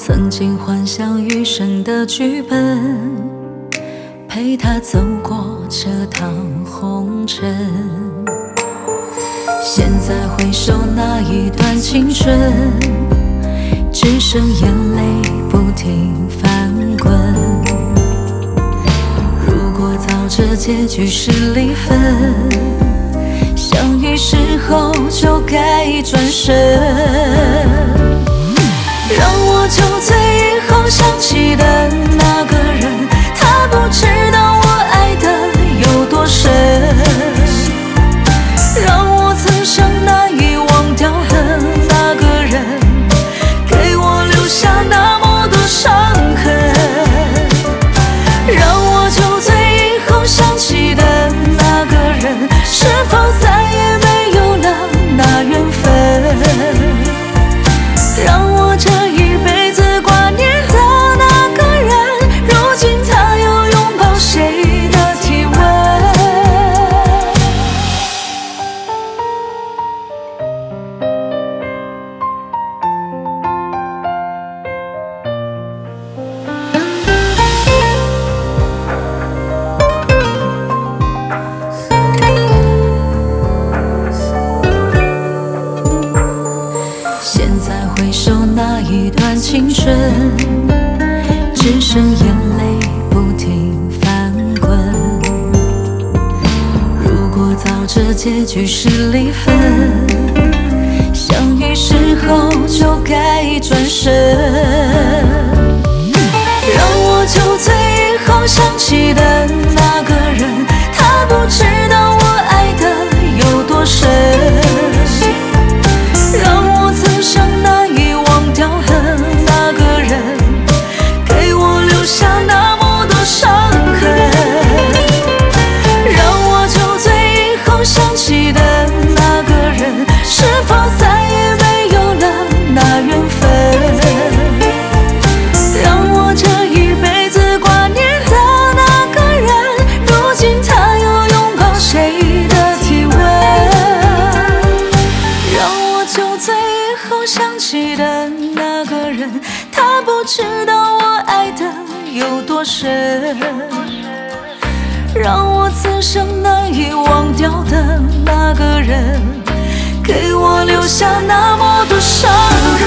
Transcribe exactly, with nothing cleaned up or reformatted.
曾经幻想余生的剧本，陪他走过这趟红尘。现在回首那一段青春，只剩眼泪不停翻滚。如果早知结局是离分，相遇时候就该转身。让我酒醉以后想起的那个人，他不知道我爱的有多深。让我此生难以忘掉的那个人，给我留下那么多伤痕。让我酒醉以后想起的那个人，是否再也没有了那缘分？让我这一辈子挂念的那个人，如今他又拥抱谁的体温？现在回首那一段青春，只剩眼泪不停翻滚。如果早知结局是离分，相遇时候就该转身。让我酒醉以后想起的那个人，他不知道我爱的有多深。让我此生难以忘掉的那个人，给我留下那么多伤痕。让我酒醉以后想起的那个人，是否再也没有了那缘分？让我这一辈子挂念的那个人，如今他又拥抱谁的体温？让我酒醉以后想起的那个人，他不知道我爱的有多深。让我此生难以忘掉的那个人，给我留下那么多伤痕。